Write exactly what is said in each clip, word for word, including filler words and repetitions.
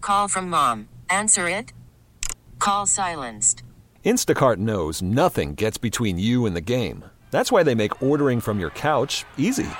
Call from mom. Answer it. Call silenced. Instacart knows nothing gets between you and the game. That's why they make ordering from your couch easy.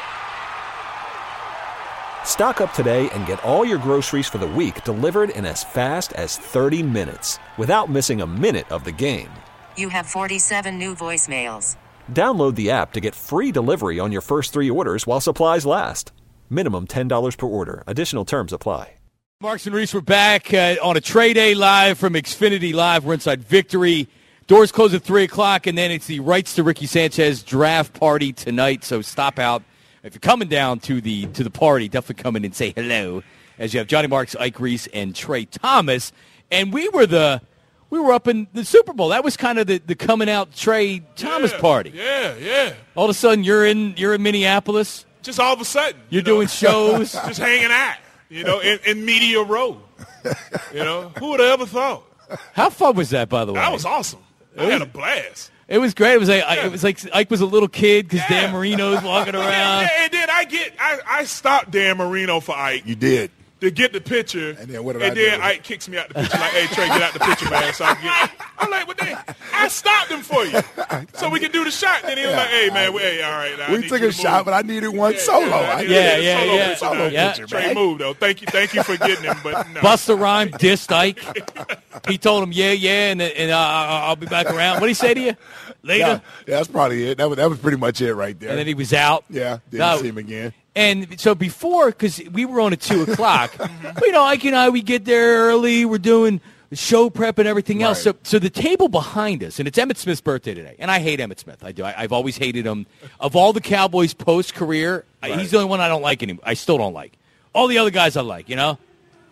Stock up today and get all your groceries for the week delivered in as fast as thirty minutes without missing a minute of the game. You have forty-seven new voicemails. Download the app to get free delivery on your first three orders while supplies last. Minimum ten dollars per order. Additional terms apply. Marks and Reese, we're back uh, on a Trey Day live from Xfinity Live. We're inside Victory. Doors close at three o'clock, and then it's the Rights to Ricky Sanchez draft party tonight. So stop out. If you're coming down to the to the party, definitely come in and say hello, as you have Johnny Marks, Ike Reese, and Trey Thomas. And we were the we were up in the Super Bowl. That was kind of the, the coming out Trey Thomas yeah, party. Yeah, yeah. All of a sudden, you're in you're in Minneapolis. Just all of a sudden, you're you know, doing shows, just hanging out. You know, in, in Media Row. You know, who would have ever thought? How fun was that, by the way? That was awesome. I had a blast. It was great. It was like yeah. it was like Ike was a little kid because yeah. Dan Marino's walking around. Yeah, and then I get I, I stopped Dan Marino for Ike. You did. To get the picture, and then what did and I then do? Ike kicks me out the picture like, "Hey Trey, get out the picture, man." So I can get. I'm like, "What the?" I stopped him for you, so we can do the shot. Then he was yeah, like, "Hey man, we, hey, all right." I we need took you a to shot, move. but I needed one yeah, solo. Yeah, I yeah, yeah, yeah, yeah. Solo, yeah. solo yeah. picture, Trey moved though. Thank you, thank you for getting him. But no. Busta Rhymes dissed Ike. He told him, "Yeah, yeah," and and uh, I'll be back around. What did he say to you later? Yeah, yeah, that's probably it. That was that was pretty much it right there. And then he was out. Yeah, didn't no. see him again. And so before, because we were on at two o'clock, you know, Ike and I, we get there early. We're doing show prep and everything else. Right. So so the table behind us, and it's Emmitt Smith's birthday today. And I hate Emmitt Smith. I do. I, I've always hated him. Of all the Cowboys post-career, right. he's the only one I don't like anymore. I still don't like. All the other guys I like, you know?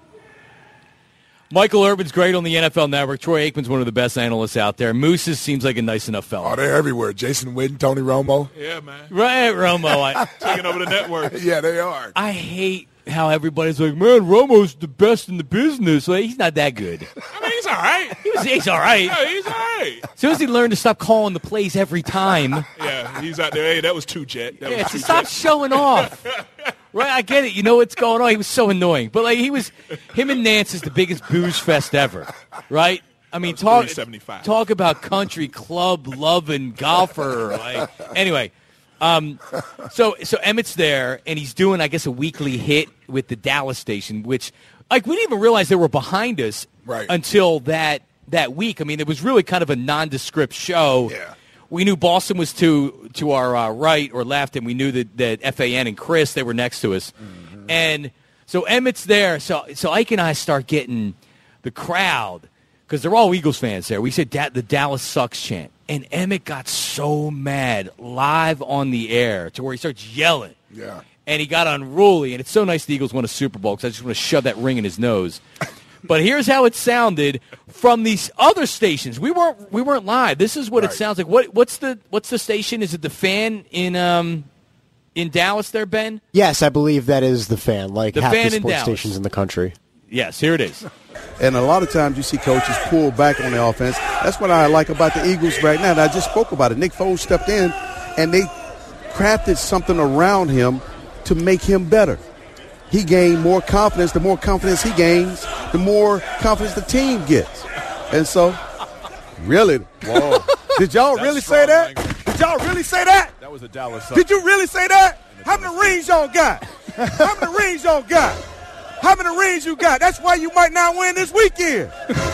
Michael Irvin's great on the N F L Network. Troy Aikman's one of the best analysts out there. Moose seems like a nice enough fellow. Oh, they're everywhere. Jason Witten, Tony Romo. Yeah, man. Right, Romo. I, Taking over the network. Yeah, they are. I hate how everybody's like, man, Romo's the best in the business. Like, he's not that good. I mean, he's all right. He was, he's all right. Yeah, he's all right. As soon as he learned to stop calling the plays every time. Yeah, he's out there. Hey, that was two jet. That yeah, was two stop jet. showing off. Right, I get it. You know what's going on. He was so annoying. But, like, he was – him and Nance is the biggest booze fest ever, right? I mean, talk talk about country club loving golfer. Like, anyway, um, so so Emmitt's there, and he's doing, I guess, a weekly hit with the Dallas station, which, like, we didn't even realize they were behind us right. until that that week. I mean, it was really kind of a nondescript show. Yeah. We knew Boston was to to our uh, right or left, and we knew that, that F A N and Chris, they were next to us. Mm-hmm. And so Emmitt's there. So so Ike and I start getting the crowd, because they're all Eagles fans there. We said da- the Dallas sucks chant. And Emmitt got so mad live on the air to where he starts yelling. Yeah. And he got unruly. And it's so nice the Eagles won a Super Bowl, because I just want to shove that ring in his nose. But here's how it sounded from these other stations. We weren't we weren't live. This is what right. it sounds like. What what's the what's the station? Is it the Fan in um in Dallas there, Ben? Yes, I believe that is the Fan. Like the half fan the in sports Dallas. stations in the country. Yes, here it is. And a lot of times you see coaches pull back on the offense. That's what I like about the Eagles right now. And I just spoke about it. Nick Foles stepped in, and they crafted something around him to make him better. He gained more confidence. The more confidence he gains, the more confidence the team gets. And so, really, whoa. Did y'all really say that? Language. Did y'all really say that? That was a Dallas. Did you really say that? How many rings y'all got? How many rings y'all got? How many rings you got? That's why you might not win this weekend.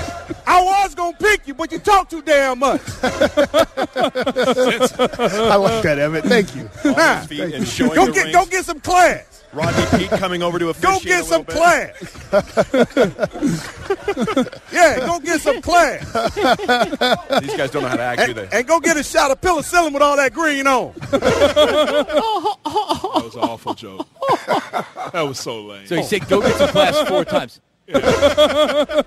I was going to pick you, but you talk too damn much. I like that, Emmitt. Thank you. Nah. Feet and showing Go the get, rings. go get some class. Rodney Peete coming over to officiate. Go get a some bit. class. Yeah, go get some class. These guys don't know how to act, do And, they? and go get a shot of penicillin with all that green on. That was an awful joke. That was so lame. So he said, "Go get some class four times." Uh,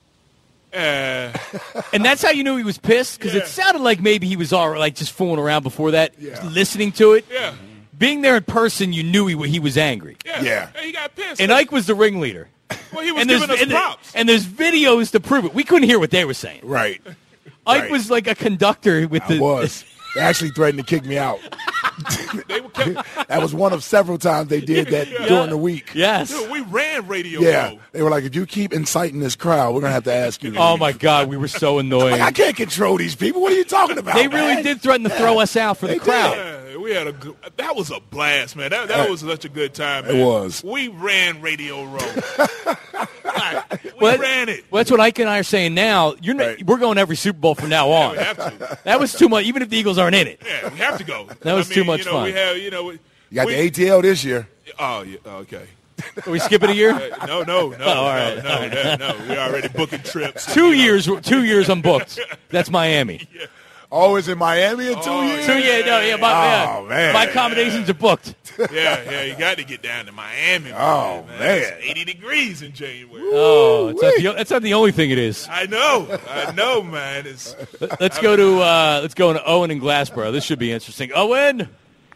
And that's how you knew he was pissed, because Yeah. it sounded like maybe he was all right, like just fooling around before that, Yeah. listening to it. yeah. Being there in person, you knew he he was angry. Yeah. Yeah. He got pissed. And Ike was the ringleader. well, he was And there's, giving us and, there- props. and there's videos to prove it. We couldn't hear what they were saying. Right. Ike Right. was like a conductor with I the. was. They actually threatened to kick me out. They were kept, That was one of several times they did that Yeah. during the week. Yes. dude, we ran Radio Yeah. Row. They were like, if you keep inciting this crowd, we're going to have to ask you. to Oh leave." my God, we were so annoying. Like, I can't control these people. What are you talking about? They really man? did threaten to throw us out for the They crowd. Yeah, we had a good, that was a blast, man. That that was such a good time. It Man. was. We ran Radio Row. Like, we Well, ran it. Well, that's what Ike and I are saying now. You're not, Right. We're going every Super Bowl from now on. We have to. That was too much, even if the Eagles aren't in it. Yeah, we have to go. That was I mean, too much you know, fun. We have, you know, we, You got we, the A T L this year. Oh, yeah, okay. Are we skipping a year? Uh, No, no, no, all right, no, no, no, no. We're already booking trips. Two years. Two years I'm booked. That's Miami. Oh, it's in Miami in two Oh, years? Two years. No, yeah, my, Oh, yeah. man. my accommodations are booked. Yeah, yeah, you got to get down to Miami. Oh, man. man. It's eighty degrees in January. Oh, it's not the, that's not the only thing it is. I know, I know, man. It's Let's go to uh, let's go to Owen in Glassboro. This should be interesting. Owen,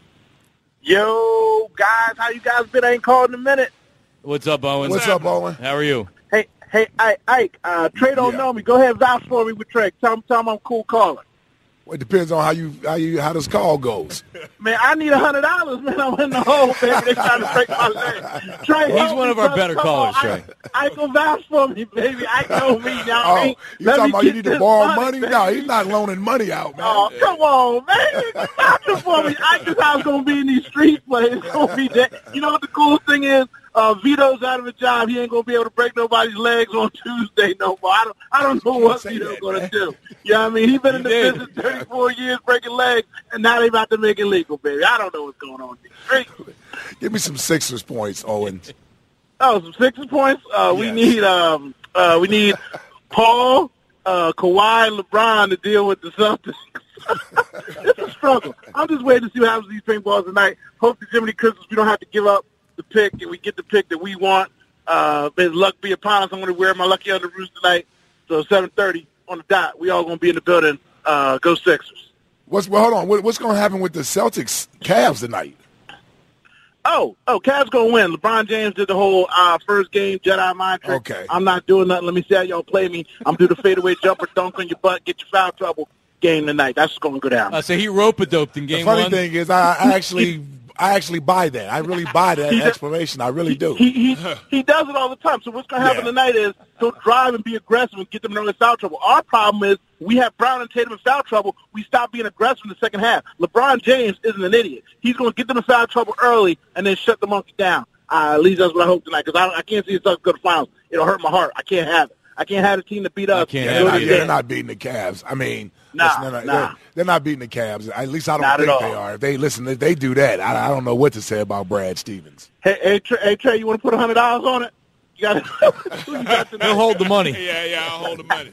Yo, guys, how you guys been? I ain't called in a minute. what's up, Owen? What's up, Owen? How are you? Hey, hey, Ike, Ike uh, Trey don't Yeah. know me. Go ahead and vouch for me with Trey. Tell him, tell him I'm a cool caller. Well, it depends on how you how you how this call goes. Man, I need a hundred dollars, man. I'm in the hole, baby. They trying to break my leg. Trey, He's help one me, of our brother. better Come callers, on. Trey. I, I can vouch for me, baby. I know me now. Oh, Hey, you let talking me about you get need to this borrow money? baby. No, he's not loaning money out, man. Oh, come on, man. Vouch for me. I just I was going to be in these street plays. It's going to be that. You know what the coolest thing is? Uh, Vito's out of a job. He ain't going to be able to break nobody's legs on Tuesday no more. I don't, I don't know what say Vito's that, going to man. do. You know what I mean? He's been in the did. business thirty-four years breaking legs, and now they about to make it legal, baby. I don't know what's going on in these streets. Give me some Sixers points, Owen. Oh, some Sixers points. Uh, we Yes. need um, uh, we need Paul, uh, Kawhi, and LeBron to deal with the Celtics. It's a struggle. I'm just waiting to see what happens to these ping balls tonight. Hope that Jiminy Christmas we don't have to give up the pick and we get the pick that we want. Uh, may luck be upon us. I'm going to wear my lucky underoos tonight. So seven thirty on the dot. We all going to be in the building. Uh, go Sixers. What's well, hold on? What, what's going to happen with the Celtics Cavs tonight? Oh, oh, Cavs gonna win. LeBron James did the whole uh, first game Jedi mind trick. Okay. I'm not doing nothing. Let me see how y'all play me. I'm do the fadeaway jumper, dunk on your butt, get your foul trouble game tonight. That's what's gonna go down. Uh, so he rope-a-doped in The game funny one. thing is, I, I actually I actually buy that. I really buy that explanation. I really do. He he he does it all the time. So what's gonna happen Yeah. tonight is he'll drive and be aggressive and get them in foul trouble. Our problem is we have Brown and Tatum in foul trouble. We stop being aggressive in the second half. LeBron James isn't an idiot. He's gonna get them in foul trouble early and then shut the monkey down. Uh, at least that's what I hope tonight because I, I can't see the Celtics go to finals. It'll hurt my heart. I can't have it. I can't have a team to beat us. I can't Yeah, have they're, it not, either. they're not beating the Cavs. I mean, Nah, listen, they're, not, nah. they're, they're not beating the Cavs. At least I don't Not at think they all. are. If they listen, if they do that, I, I don't know what to say about Brad Stevens. Hey, hey, Trey, hey, Trey, you want to put a hundred dollars on it? You got to. He'll hold the money. Yeah, yeah, I'll hold the money.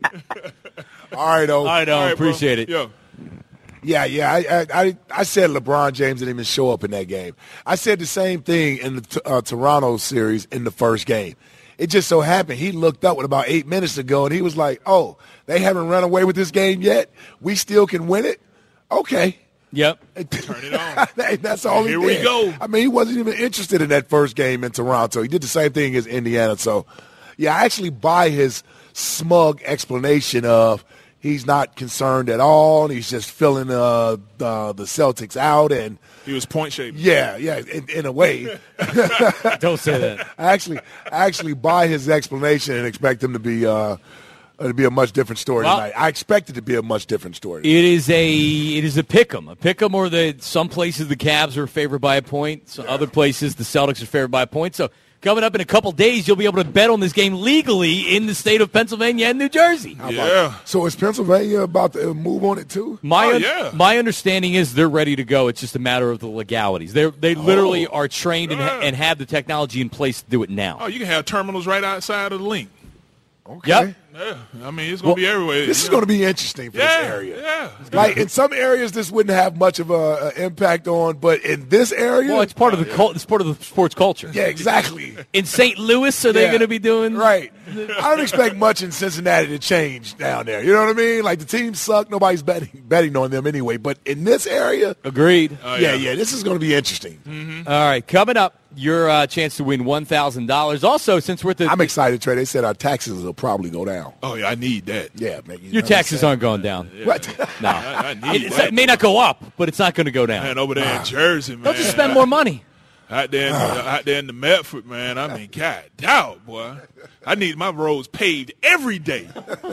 All right, oh, All right, Owen, All right, bro. appreciate it. Yo, yeah, yeah. I, I, I, I said LeBron James didn't even show up in that game. I said the same thing in the t- uh, Toronto series in the first game. It just so happened he looked up with about eight minutes to go, and he was like, "Oh, they haven't run away with this game yet. We still can win it. Okay." Yep. turn it on. That's all he Here did. we go. I mean, he wasn't even interested in that first game in Toronto. He did the same thing as Indiana. So, yeah, I actually buy his smug explanation of he's not concerned at all. And he's just filling uh, the, the Celtics out. And, He was point shaping. yeah, yeah, in, in a way. Don't say that. I actually, I actually buy his explanation and expect him to be uh, to be a much different story Well- tonight. I expect it to be a much different story. It is a it is a pick'em, a pick'em, or the some places the Cavs are favored by a point, so other places the Celtics are favored by a point. So coming up in a couple days, you'll be able to bet on this game legally in the state of Pennsylvania and New Jersey. How about- Yeah. So is Pennsylvania about to move on it too? My Oh, un- yeah. my understanding is they're ready to go. It's just a matter of the legalities. They they literally Oh. are trained and, ha- Yeah. and have the technology in place to do it now. Oh, you can have terminals right outside of the link. Okay. Yep. Yeah, I mean, it's going to be everywhere. This is going to be interesting for yeah, this area. Yeah, Like in some areas, this wouldn't have much of a, a impact on, but in this area, Well, it's part of the cult. It's part of the sports culture. yeah, exactly. In Saint Louis, are they Yeah. going to be doing Right. I don't expect much in Cincinnati to change down there. You know what I mean? Like, the teams suck. Nobody's betting betting on them anyway. But in this area, agreed. Oh, yeah, yeah. yeah, this is going to be interesting. Mm-hmm. All right, coming up, your uh, chance to win one thousand dollars. Also, since we're at the, I'm excited, Trey. They said our taxes will probably go down. Oh, yeah, I need that. Yeah, man. your taxes aren't going down. Yeah. What? No, I, I need it, that. it may not go up, but it's not going to go down. Man, over there in Jersey, man. Don't just spend more money. Out there, in, out there in the Medford, man. I mean, God, dog, boy. I need my roads paved every day.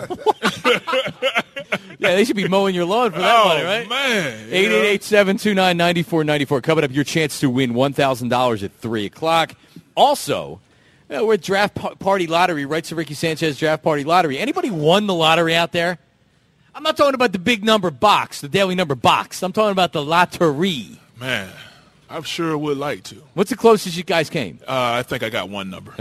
Yeah, they should be mowing your lawn for that oh, money, right? man. eight eight eight, seven two nine, nine four nine four. Coming up, your chance to win one thousand dollars at three o'clock. Also, you know, we're at Draft Party Lottery, right? So Ricky Sanchez Draft Party Lottery. Anybody won the lottery out there? I'm not talking about the big number box, the daily number box. I'm talking about the lottery. Man, I sure would like to. What's the closest you guys came? Uh, I think I got one number.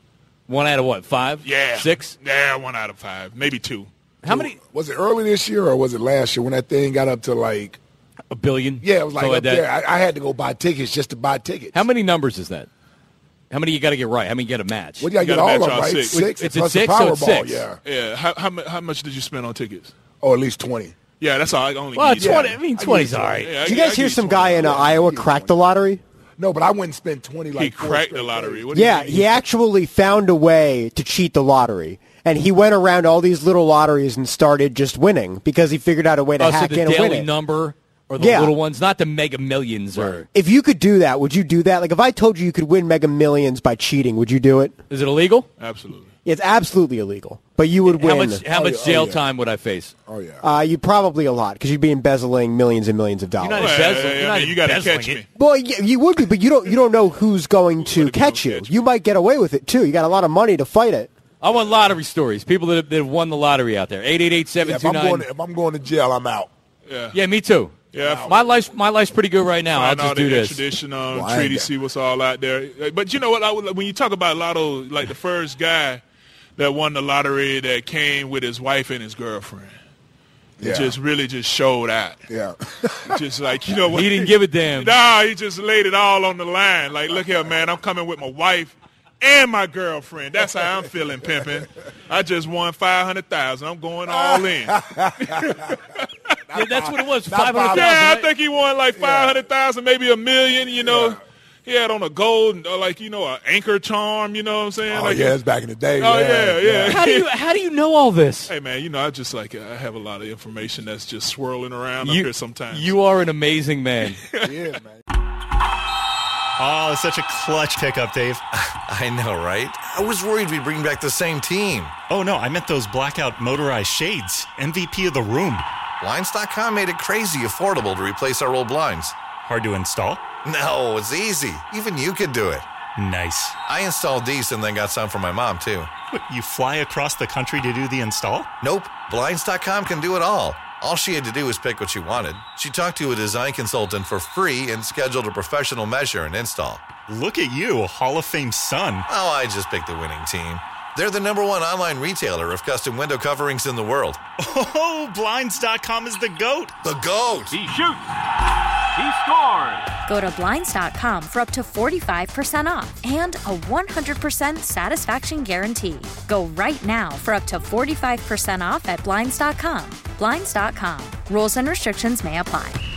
One out of what, five? Yeah. Six? Yeah, one out of five. Maybe two. How many? Was it early this year or was it last year when that thing got up to like A billion? yeah, it was like Something up that. there. I, I had to go buy tickets just to buy tickets. How many numbers is that? How many you got to get right? How many you got to match? What do you got to You get gotta all match of them all right? six. Six. It's at plus the six, so it's Powerball, six. Yeah. Yeah. How, how, mu- how much did you spend on tickets? Oh, at least twenty. Yeah, that's all. I only Well, need twenty. two. I mean, twenty's all right. Yeah, I Did you gi- I guys hear give some twenty. guy in uh, Iowa crack the lottery? No, but I wouldn't spend twenty like He four cracked the straight lottery. days. What do you Yeah, mean? he actually found a way to cheat the lottery. And he went around all these little lotteries and started just winning because he figured out a way to Oh, so hack the in and win daily it. number or the Yeah. little ones, not the mega millions or If you could do that, would you do that? Like, if I told you you could win mega millions by cheating, would you do it? is it illegal? Absolutely. It's absolutely illegal, but you would How win. much? How Oh, much yeah, oh, jail yeah. time would I face? Oh yeah. Uh, you probably a lot because you'd be embezzling millions and millions of dollars. You're not Well, embezzling. I You're not mean, you got to embezzling catch it. me. Well, yeah, you would be, but you don't. You don't know who's going to What if you catch don't you. catch You might get away with it too. You got a lot of money to fight it. I want lottery stories. People that have, that have won the lottery out there. eight eight eight, Yeah, seven if two I'm going, nine. to, if I'm going to jail, I'm out. Yeah. Yeah, me too. Yeah. My life's my life's pretty good right now. I'll Find just all do the this. extradition on Well, I ain't treaty, got- see what's all out there. But you know what? I would, when you talk about lotto, like the first guy that won the lottery that came with his wife and his girlfriend, Yeah. it just really just showed out. Yeah. Just like, you know what? He didn't give a damn. Nah, he just laid it all on the line. Like, look here, man, I'm coming with my wife and my girlfriend. That's how I'm feeling, pimping. I just won five hundred thousand. I'm going all in. Yeah, that's what it was. Not Five hundred thousand. Yeah, I right? think he won like five hundred thousand, maybe a million. You know, Yeah. he had on a gold, uh, like you know, an anchor charm. You know what I'm saying? Oh like, yeah, it's back in the day. Oh yeah, yeah. How do you how do you know all this? Hey man, you know, I just like I have a lot of information that's just swirling around up You, here sometimes. you are an amazing man. Yeah, man. Oh, such a clutch pickup, Dave. I know, right? I was worried we'd bring back the same team. Oh, no, I meant those blackout motorized shades. M V P of the room. Blinds dot com made it crazy affordable to replace our old blinds. Hard to install? No, it's easy. Even you could do it. Nice. I installed these and then got some for my mom, too. What, you fly across the country to do the install? Nope. Blinds dot com can do it all. All she had to do was pick what she wanted. She talked to a design consultant for free and scheduled a professional measure and install. Look at you, a Hall of Fame son. Oh, I just picked the winning team. They're the number one online retailer of custom window coverings in the world. Oh, Blinds dot com is the GOAT. The GOAT! He shoots. He scores. Go to Blinds dot com for up to forty-five percent off and a one hundred percent satisfaction guarantee. Go right now for up to forty-five percent off at Blinds dot com. Blinds dot com. Rules and restrictions may apply.